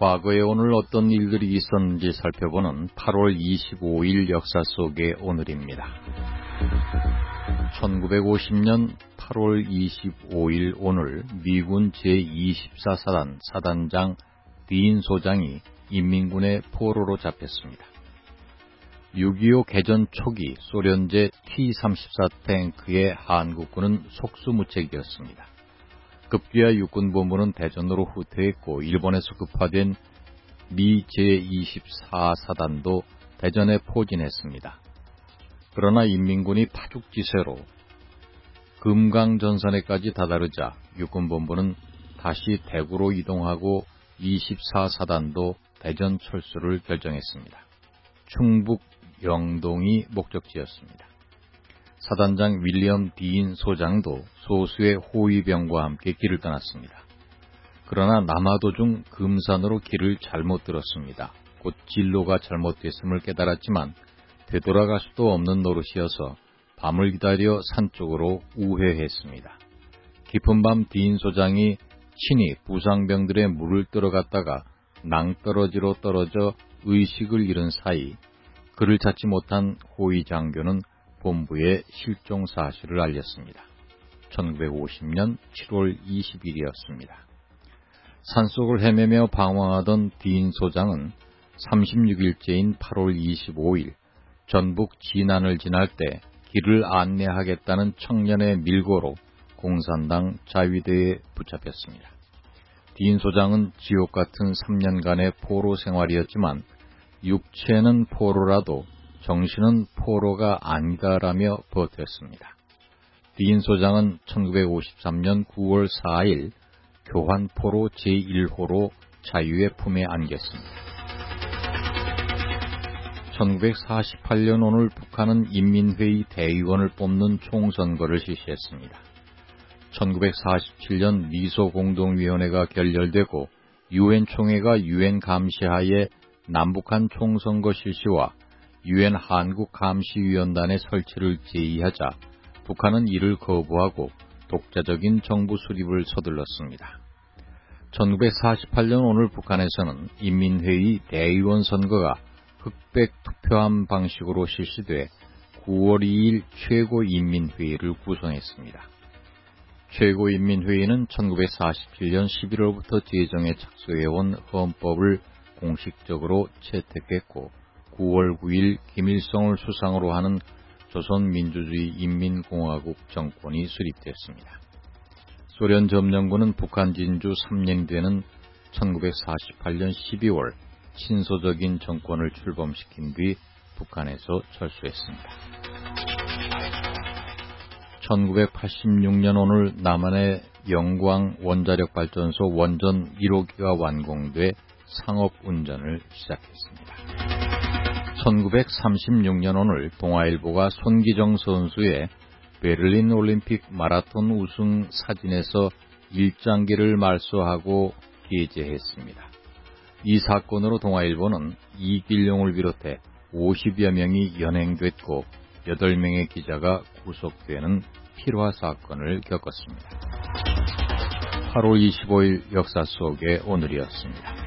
과거에 오늘 어떤 일들이 있었는지 살펴보는 8월 25일 역사 속의 오늘입니다. 1950년 8월 25일 오늘 미군 제24사단 사단장 딘 소장이 인민군의 포로로 잡혔습니다. 6.25 개전 초기 소련제 T-34 탱크의 한국군은 속수무책이었습니다. 급기야 육군본부는 대전으로 후퇴했고 일본에서 급파된 미 제24사단도 대전에 포진했습니다. 그러나 인민군이 파죽지세로 금강전선에까지 다다르자 육군본부는 다시 대구로 이동하고 24사단도 대전 철수를 결정했습니다. 충북 영동이 목적지였습니다. 사단장 윌리엄 딘 소장도 소수의 호위병과 함께 길을 떠났습니다. 그러나 남하도중 금산으로 길을 잘못 들었습니다. 곧 진로가 잘못됐음을 깨달았지만 되돌아갈 수도 없는 노릇이어서 밤을 기다려 산 쪽으로 우회했습니다. 깊은 밤 딘 소장이 친히 부상병들의 물을 들어갔다가 낭떠러지로 떨어져 의식을 잃은 사이 그를 찾지 못한 호위 장교는 본부에 실종 사실을 알렸습니다. 1950년 7월 20일이었습니다. 산속을 헤매며 방황하던 딘 소장은 36일째인 8월 25일 전북 진안을 지날 때 길을 안내하겠다는 청년의 밀고로 공산당 자위대에 붙잡혔습니다. 딘 소장은 지옥 같은 3년간의 포로 생활이었지만 육체는 포로라도 정신은 포로가 아니다라며 버텼습니다. 딘 소장은 1953년 9월 4일 교환포로 제1호로 자유의 품에 안겼습니다. 1948년 오늘 북한은 인민회의 대의원을 뽑는 총선거를 실시했습니다. 1947년 미소공동위원회가 결렬되고 유엔 총회가 유엔 감시하에 남북한 총선거 실시와 유엔 한국감시위원단의 설치를 제의하자 북한은 이를 거부하고 독자적인 정부 수립을 서둘렀습니다. 1948년 오늘 북한에서는 인민회의 대의원 선거가 흑백 투표함 방식으로 실시돼 9월 2일 최고인민회의를 구성했습니다. 최고인민회의는 1947년 11월부터 제정에 착수해온 헌법을 공식적으로 채택했고 9월 9일 김일성을 수상으로 하는 조선민주주의 인민공화국 정권이 수립됐습니다. 소련 점령군은 북한 진주 3년이 되는 1948년 12월 친소적인 정권을 출범시킨 뒤 북한에서 철수했습니다. 1986년 오늘 남한의 영광 원자력발전소 원전 1호기가 완공돼 상업운전을 시작했습니다. 1936년 오늘 동아일보가 손기정 선수의 베를린 올림픽 마라톤 우승 사진에서 일장기를 말소하고 게재했습니다. 이 사건으로 동아일보는 이길용을 비롯해 50여 명이 연행됐고 8명의 기자가 구속되는 필화 사건을 겪었습니다. 8월 25일 역사 속의 오늘이었습니다.